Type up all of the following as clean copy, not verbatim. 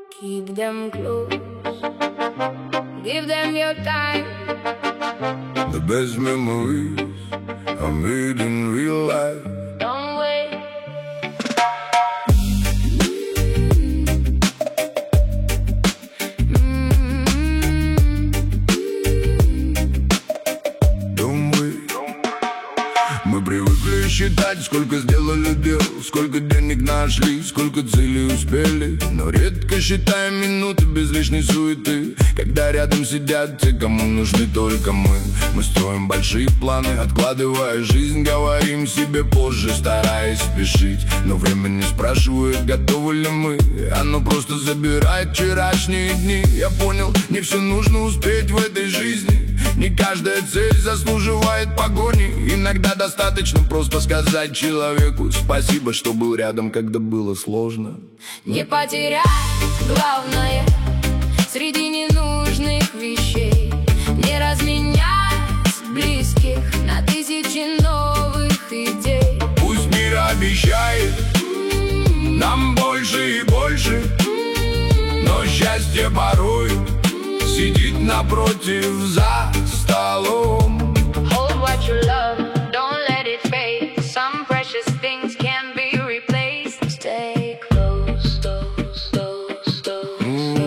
Keep them close, give them your time. The best memories are made in real life. Don't wait. Don't wait. Мы привыкли считать, сколько сделали дел, сколько денег нашли, сколько целей успели. Но редко считаем минуты без лишней суеты, когда рядом сидят те, кому нужны только мы. Мы строим большие планы, откладывая жизнь, говорим себе позже, стараясь спешить. Но время не спрашивает, готовы ли мы, оно просто забирает вчерашние дни. Я понял, не все нужно успеть в этой жизни, не каждая цель заслуживает погони. Иногда достаточно просто сказать человеку спасибо, что был рядом, когда было сложно. Не потерять главное среди ненужных вещей, не разменять близких на тысячи новых идей. Пусть мир обещает нам больше и больше, но счастье порой сидит напротив за столом. Hold what you love, don't let it fade. Some precious things can be replaced. Stay close, close, close, close.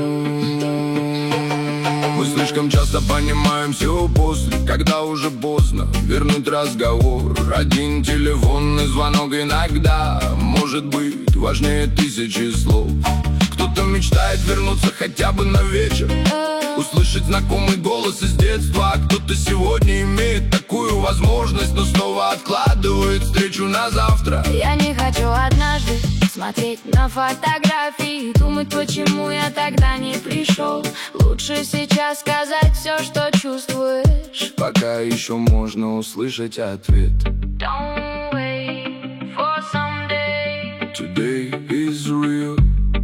Мы слишком часто понимаем все после, когда уже поздно вернуть разговор. Один телефонный звонок иногда может быть важнее тысячи слов. Кто-то мечтает вернуться хотя бы на вечер, услышать знакомый голос из детства. А кто-то сегодня имеет такую возможность, но снова откладывает встречу на завтра. Я не хочу однажды смотреть на фотографии и думать, почему я тогда не пришел. Лучше сейчас сказать все, что чувствуешь, пока еще можно услышать ответ. Don't wait for someday. Today is real.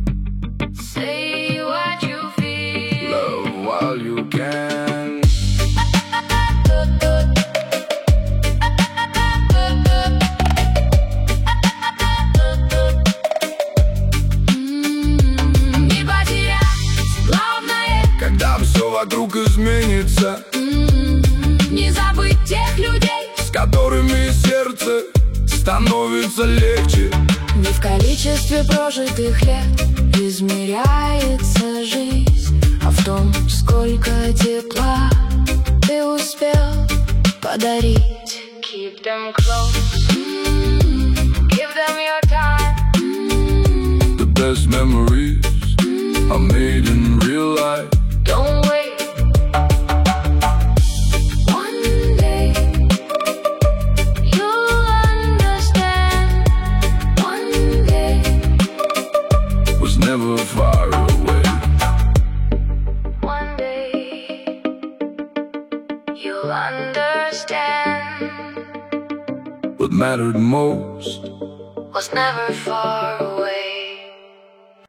Say what you feel. Love while you can. Не потерять главное, когда все вокруг изменится. Не забыть тех людей, с которыми сердце становится легче. не в количестве прожитых лет измеряется жизнь, а в том, сколько тепла ты успел подарить. Keep them close, give them your time. The best memories are made in real life. Don't wait. One day you'll understand. One day Was never far away. One day you'll understand. What mattered most Was never far away.